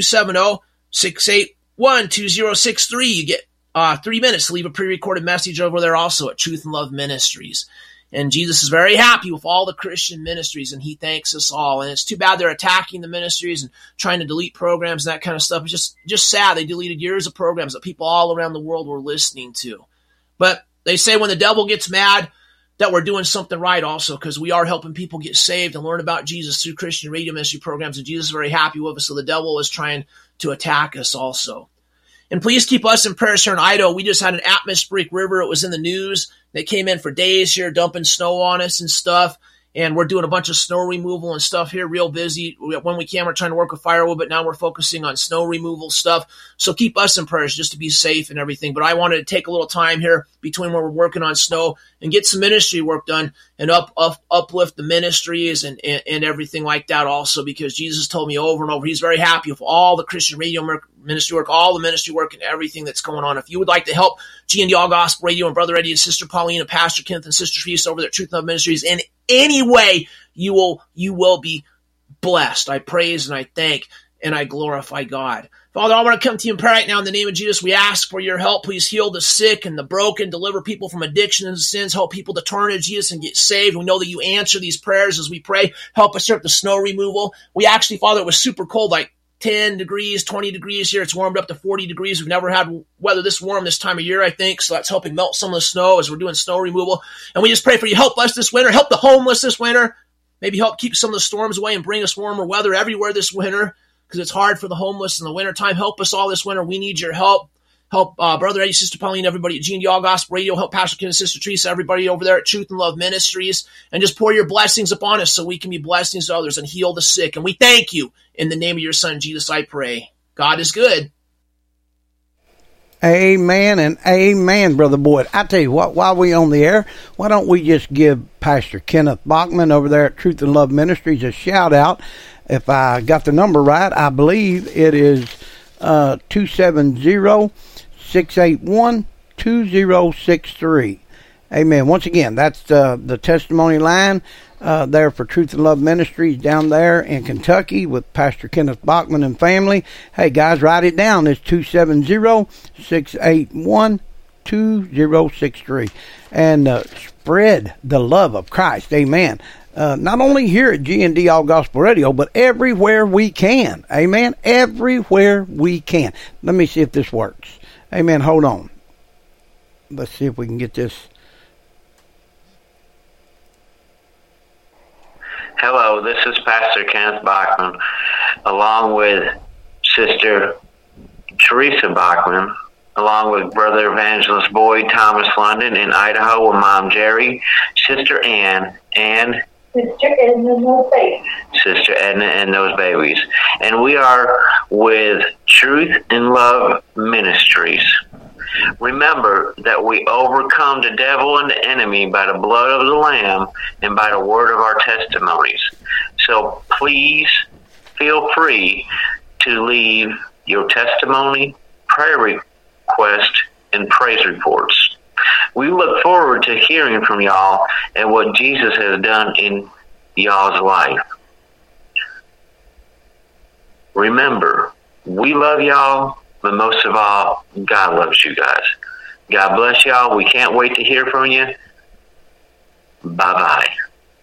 270-681-2063. You get 3 minutes to leave a pre-recorded message over there also at Truth and Love Ministries. And Jesus is very happy with all the Christian ministries, and he thanks us all. And it's too bad they're attacking the ministries and trying to delete programs and that kind of stuff. It's just sad. They deleted years of programs that people all around the world were listening to. But they say when the devil gets mad that we're doing something right also, because we are helping people get saved and learn about Jesus through Christian radio ministry programs, and Jesus is very happy with us, so the devil is trying to attack us also. And please keep us in prayers here in Idaho. We just had an atmospheric river. It was in the news. They came in for days here, dumping snow on us and stuff. And we're doing a bunch of snow removal and stuff here, real busy. When we can, we're trying to work with firewood, but now we're focusing on snow removal stuff. So keep us in prayers just to be safe and everything. But I wanted to take a little time here between where we're working on snow and get some ministry work done and uplift the ministries and everything like that also, because Jesus told me over and over, he's very happy with all the Christian radio ministry work, all the ministry work and everything that's going on. If you would like to help G&D All Gospel Radio and Brother Eddie and Sister Pauline and Pastor Kenneth and Sister Teresa over there at Truth and Love Ministries in any way, you will be blessed. I praise and I thank and I glorify God. Father, I want to come to you in prayer right now in the name of Jesus. We ask for your help. Please heal the sick and the broken, deliver people from addiction and sins, help people to turn to Jesus and get saved. We know that you answer these prayers as we pray. Help us here at the snow removal. We actually, Father, it was super cold, like 10 degrees, 20 degrees here. It's warmed up to 40 degrees. We've never had weather this warm this time of year, I think. So that's helping melt some of the snow as we're doing snow removal. And we just pray for you. Help us this winter. Help the homeless this winter. Maybe help keep some of the storms away and bring us warmer weather everywhere this winter, because it's hard for the homeless in the wintertime. Help us all this winter. We need your help. Help Brother Eddie, Sister Pauline, everybody at G&D All Gospel Radio. Help Pastor Ken and Sister Teresa, everybody over there at Truth and Love Ministries. And just pour your blessings upon us so we can be blessings to others and heal the sick. And we thank you. In the name of your Son, Jesus, I pray. God is good. Amen and amen, Brother Boyd. I tell you what, while we on the air, why don't we just give Pastor Kenneth Bachman over there at Truth and Love Ministries a shout out. If I got the number right, I believe it is 270-681-2063. Amen. Once again, that's the testimony line there for Truth and Love Ministries down there in Kentucky with Pastor Kenneth Bachman and family. Hey, guys, write it down. It's 270-681-2063. And spread the love of Christ. Amen. Not only here at G&D All Gospel Radio, but everywhere we can. Amen. Everywhere we can. Let me see if this works. Amen. Hold on. Let's see if we can get this. Hello, this is Pastor Kenneth Bachman, along with Sister Teresa Bachman, along with Brother Evangelist Boyd Thomas London in Idaho with Mom Jerry, Sister Ann, and Sister Edna and those babies. And we are with Truth and Love Ministries. Remember that we overcome the devil and the enemy by the blood of the Lamb and by the word of our testimonies. So please feel free to leave your testimony, prayer request, and praise reports. We look forward to hearing from y'all and what Jesus has done in y'all's life. Remember, we love y'all, but most of all, God loves you guys. God bless y'all. We can't wait to hear from you. Bye-bye.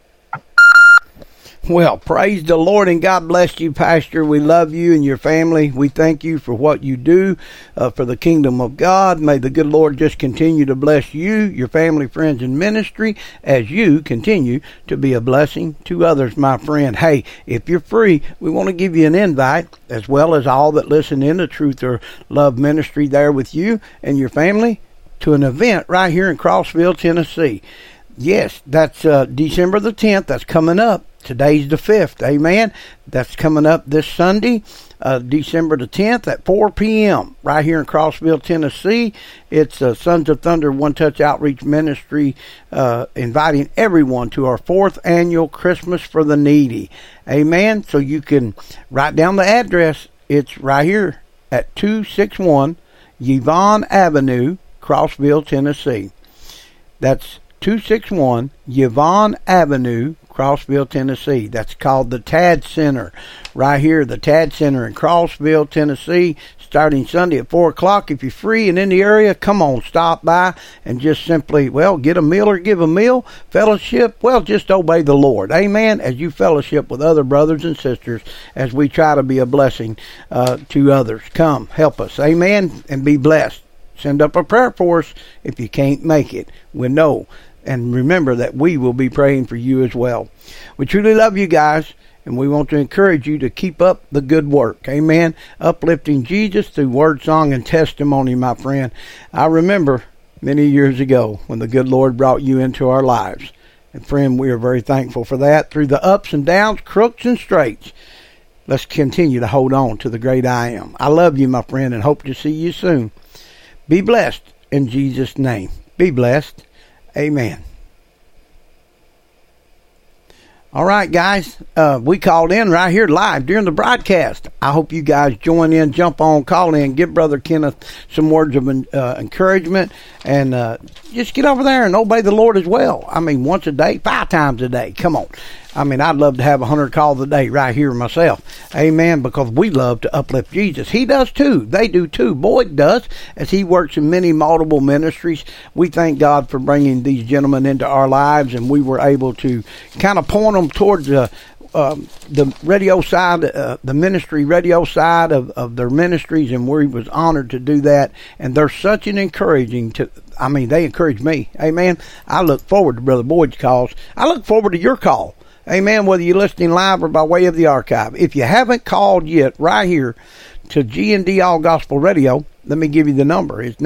Well, praise the Lord and God bless you, Pastor. We love you and your family. We thank you for what you do for the kingdom of God. May the good Lord just continue to bless you, your family, friends, and ministry as you continue to be a blessing to others, my friend. Hey, if you're free, we want to give you an invite, as well as all that listen in to Truth or Love Ministry there with you and your family, to an event right here in Crossville, Tennessee. Yes, that's December the 10th. That's coming up. Today's the 5th. Amen. That's coming up this Sunday, December the 10th at 4 p.m. right here in Crossville, Tennessee. It's Sons of Thunder One Touch Outreach Ministry inviting everyone to our 4th annual Christmas for the Needy. Amen. So you can write down the address. It's right here at 261 Yvonne Avenue, Crossville, Tennessee. That's 261 Yvonne Avenue, Crossville, Tennessee. That's called the TAD Center. Right here, the TAD Center in Crossville, Tennessee, starting Sunday at 4 o'clock. If you're free and in the area, come on, stop by and just simply, get a meal or give a meal. Fellowship, just obey the Lord. Amen. As you fellowship with other brothers and sisters as we try to be a blessing to others. Come, help us. Amen. And be blessed. Send up a prayer for us if you can't make it. We know. And remember that we will be praying for you as well. We truly love you guys, and we want to encourage you to keep up the good work. Amen. Uplifting Jesus through word, song, and testimony, my friend. I remember many years ago when the good Lord brought you into our lives. And friend, we are very thankful for that. Through the ups and downs, crooks and straights, let's continue to hold on to the great I am. I love you, my friend, and hope to see you soon. Be blessed in Jesus' name. Be blessed. Amen. All right, guys. We called in right here live during the broadcast. I hope you guys join in, jump on, call in, give Brother Kenneth some words of encouragement, and just get over there and obey the Lord as well. I mean, once a day, 5 times a day. Come on. I mean, I'd love to have 100 calls a day right here myself. Amen. Because we love to uplift Jesus. He does too. They do too. Boyd does, as he works in many multiple ministries. We thank God for bringing these gentlemen into our lives, and we were able to kind of point them towards the radio side, the ministry radio side of their ministries, and we was honored to do that. And they're such an encouraging they encourage me. Amen. I look forward to Brother Boyd's calls. I look forward to your call. Amen. Whether you're listening live or by way of the archive. If you haven't called yet, right here to G&D All Gospel Radio, let me give you the number. It's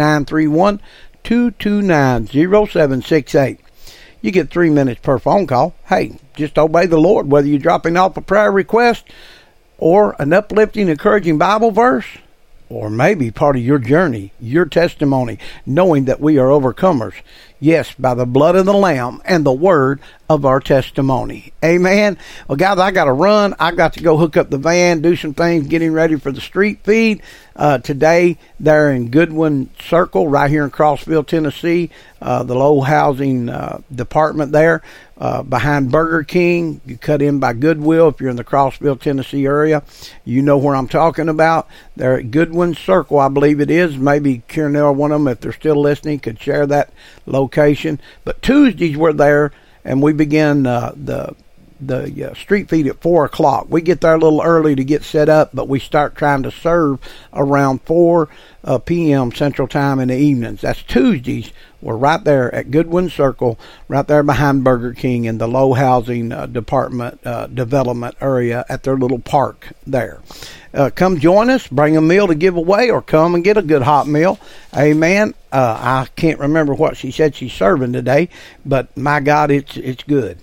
931-229-0768. You get 3 minutes per phone call. Hey, just obey the Lord. Whether you're dropping off a prayer request or an uplifting, encouraging Bible verse, or maybe part of your journey, your testimony, knowing that we are overcomers. Yes, by the blood of the Lamb and the word of our testimony. Amen. Well, guys, I got to run. I got to go hook up the van, do some things, getting ready for the street feed. Today, they're in Goodwin Circle, right here in Crossville, Tennessee, the low housing department there. Behind Burger King. You cut in by Goodwill if you're in the Crossville, Tennessee area. You know where I'm talking about. They're at Goodwin Circle, I believe it is. Maybe Kieran or one of them, if they're still listening, could share that location. But Tuesdays we're there, and we begin the street feed at 4 o'clock. We get there a little early to get set up, but we start trying to serve around 4 p.m. Central Time in the evenings. That's Tuesdays. We're right there at Goodwin Circle, right there behind Burger King in the low housing department development area at their little park there. Come join us, bring a meal to give away, or come and get a good hot meal. Amen. I can't remember what she said she's serving today, but my God, it's good.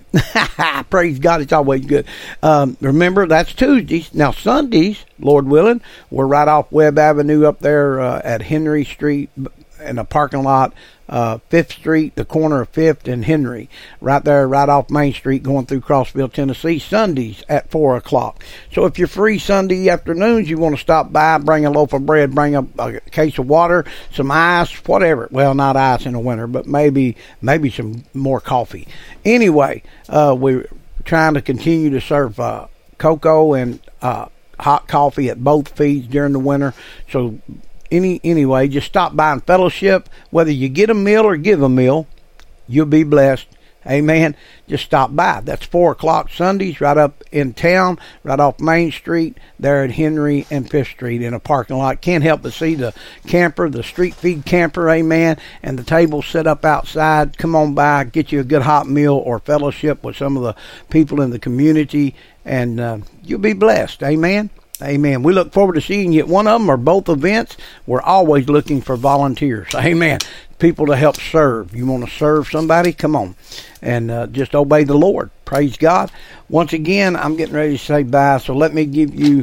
Praise God, it's always good. Remember, that's Tuesdays. Now, Sundays, Lord willing, we're right off Webb Avenue up there at Henry Street in a parking lot. 5th Street, the corner of 5th and Henry, right there, right off Main Street, going through Crossville, Tennessee, Sundays at 4 o'clock. So if you're free Sunday afternoons, you want to stop by, bring a loaf of bread, bring a case of water, some ice, whatever. Well, not ice in the winter, but maybe some more coffee. Anyway, we're trying to continue to serve cocoa and hot coffee at both feeds during the winter. So anyway, just stop by and fellowship. Whether you get a meal or give a meal, you'll be blessed. Amen. Just stop by. That's 4 o'clock Sundays, right up in town, right off Main Street, there at Henry and 5th Street in a parking lot. Can't help but see the camper, the street feed camper, amen, and the table set up outside. Come on by, get you a good hot meal or fellowship with some of the people in the community, and you'll be blessed. Amen. Amen. We look forward to seeing you at one of them or both events. We're always looking for volunteers. Amen. People to help serve. You want to serve somebody? Come on. And just obey the Lord. Praise God. Once again, I'm getting ready to say bye, so let me give you,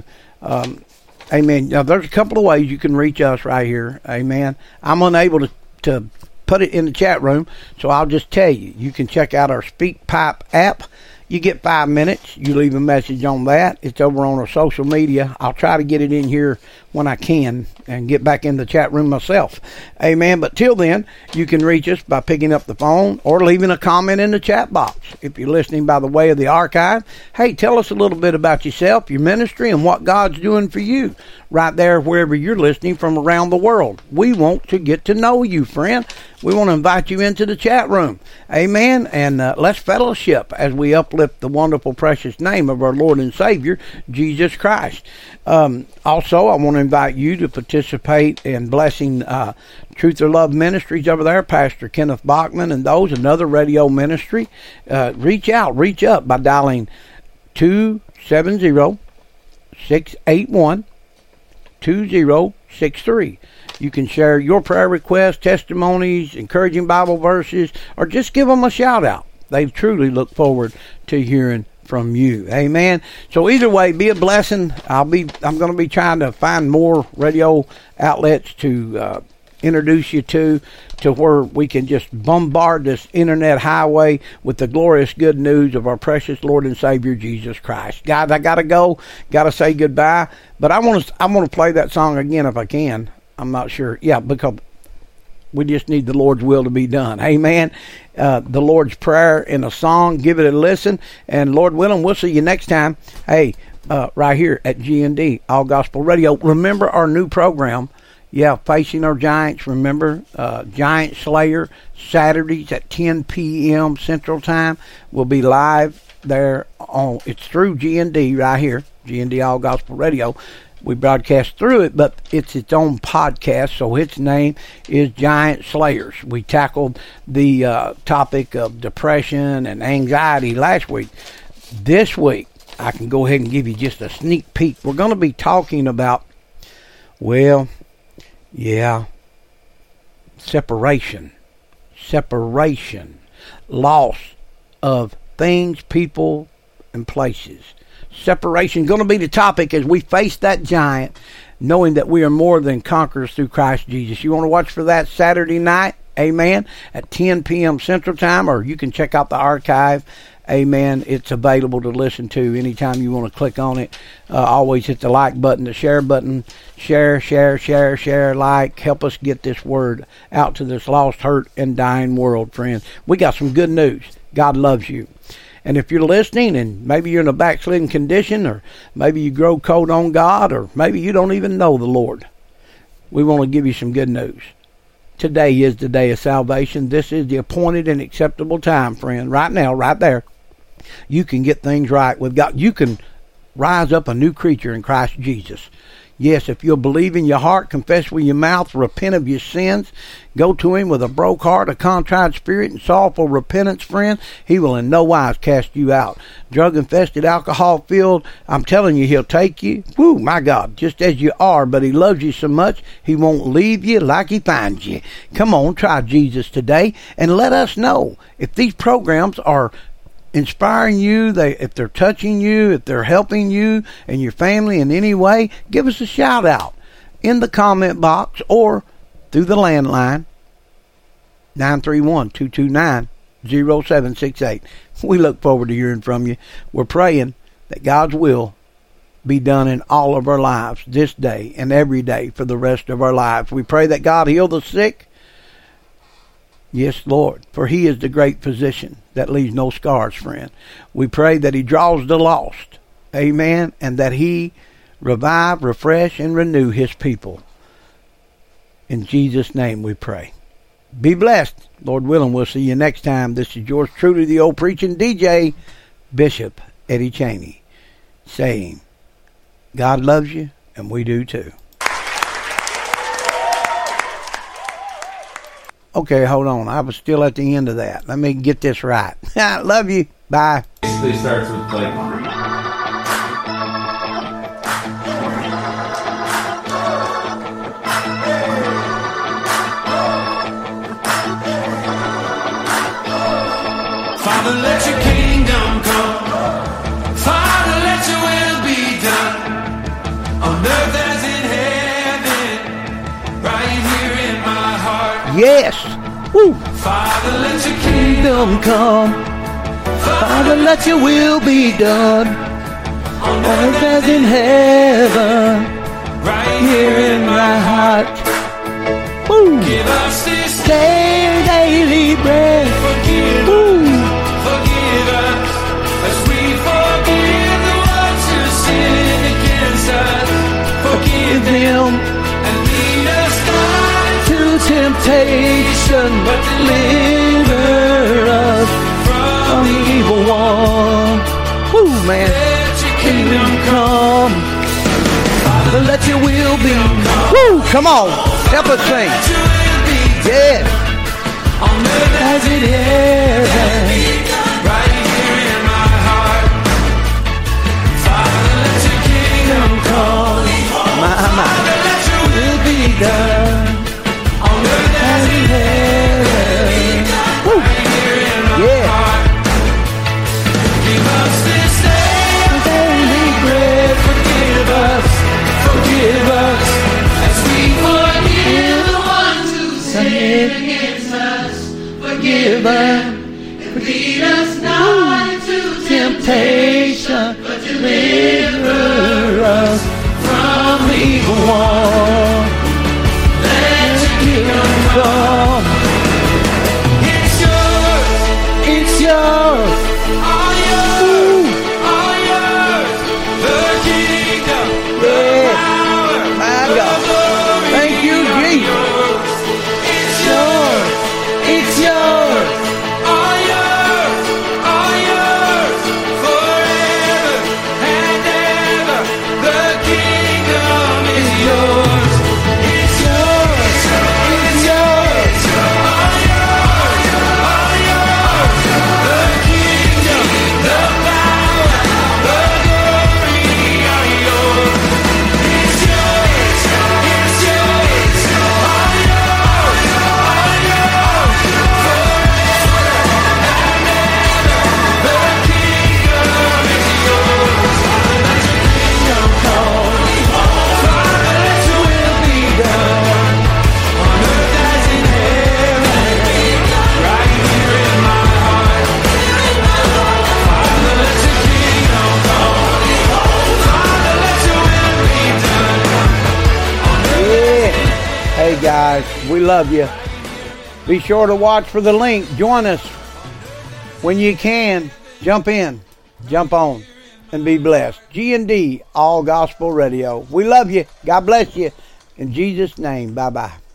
amen. Now, there's a couple of ways you can reach us right here. Amen. I'm unable to put it in the chat room, so I'll just tell you. You can check out our SpeakPipe app. You get 5 minutes. You leave a message on that. It's over on our social media. I'll try to get it in here when I can and get back in the chat room myself. Amen. But till then, you can reach us by picking up the phone or leaving a comment in the chat box. If you're listening by the way of the archive, hey, tell us a little bit about yourself, your ministry, and what God's doing for you right there wherever you're listening from around the world. We want to get to know you, friend. We want to invite you into the chat room. Amen. And let's fellowship as we uplift the wonderful, precious name of our Lord and Savior, Jesus Christ. Also, I want to invite you to participate in blessing Truth or Love Ministries over there, Pastor Kenneth Bachman and those, another radio ministry. Reach up by dialing 270-681-2063. You can share your prayer requests, testimonies, encouraging Bible verses, or just give them a shout out. They truly look forward to hearing from you. Amen. So either way, be a blessing. I'm going to be trying to find more radio outlets to introduce you to where we can just bombard this internet highway with the glorious good news of our precious Lord and Savior Jesus Christ. Guys, I gotta go. Gotta say goodbye. But I want to play that song again if I can. I'm not sure. Yeah, because we just need the Lord's will to be done. Amen. The Lord's Prayer in a song. Give it a listen. And Lord willing, we'll see you next time. Hey, right here at GND, All Gospel Radio. Remember our new program. Yeah, Facing Our Giants. Remember, Giant Slayer, Saturdays at 10 p.m. Central Time. We'll be live there on, it's through GND right here, GND All Gospel Radio. We broadcast through it, but it's its own podcast, so its name is Giant Slayers. We tackled the topic of depression and anxiety last week. This week, I can go ahead and give you just a sneak peek. We're going to be talking about, well, yeah, separation, loss of things, people, and places. Separation going to be the topic as we face that giant knowing that we are more than conquerors through Christ Jesus. You want to watch for that Saturday night, amen, at 10 p.m. Central Time, or you can check out the archive. Amen. It's available to listen to anytime you want to click on it. Always hit the like button, the share button. Share, like. Help us get this word out to this lost, hurt, and dying world, friends. We got some good news. God loves you. And if you're listening and maybe you're in a backslidden condition, or maybe you grow cold on God, or maybe you don't even know the Lord, we want to give you some good news. Today is the day of salvation. This is the appointed and acceptable time, friend. Right now, right there, you can get things right with God. You can rise up a new creature in Christ Jesus. Yes, if you'll believe in your heart, confess with your mouth, repent of your sins, go to him with a broke heart, a contrite spirit, and sorrowful repentance, friend, he will in no wise cast you out. Drug-infested, alcohol-filled, I'm telling you, he'll take you, whoo, my God, just as you are, but he loves you so much, he won't leave you like he finds you. Come on, try Jesus today, and let us know if these programs are inspiring you, if they're touching you, if they're helping you and your family in any way. Give us a shout out in the comment box or through the landline 931-229-0768. We look forward to hearing from you. We're praying that God's will be done in all of our lives this day and every day for the rest of our lives. We pray that God heal the sick. Yes, Lord, for he is the great physician that leaves no scars, friend. We pray that he draws the lost, amen, and that he revive, refresh, and renew his people. In Jesus' name we pray. Be blessed. Lord willing, we'll see you next time. This is yours truly, the old preaching DJ, Bishop Eddie Cheney, saying, God loves you, and we do too. Okay, hold on. I was still at the end of that. Let me get this right. Love you. Bye. Basically starts with like Father, let your kingdom come. Father, let your will be done on earth as in heaven, right here in my heart. Yes. Woo. Father, let your kingdom come. Father, let your will be done on earth as in heaven, right here in my heart. Woo. Give us this daily bread. Forgive us as we forgive the ones who sin against us. Forgive them and lead us not to temptation, but deliver us from the evil one. Woo, man. Let your kingdom come. Father, let your will be. Woo, come on. Help us sing. Yes. On earth as it is. Right here in my heart. Father, let your kingdom come. My will be done on earth as it is. Right here in my heart. Give us this day daily bread. Forgive us as we forgive the ones who sin against us. Forgive them and lead us not into temptation, but deliver us from the evil one. Let your kingdom come. It's yours. It's yours. All yours. All yours. The kingdom. The power. My God. Thank you, Jesus. It's yours. It's yours. All yours. All yours. Hey, guys, we love you. Be sure to watch for the link. Join us when you can. Jump in, jump on, and be blessed. G&D, All Gospel Radio. We love you. God bless you. In Jesus' name, bye-bye.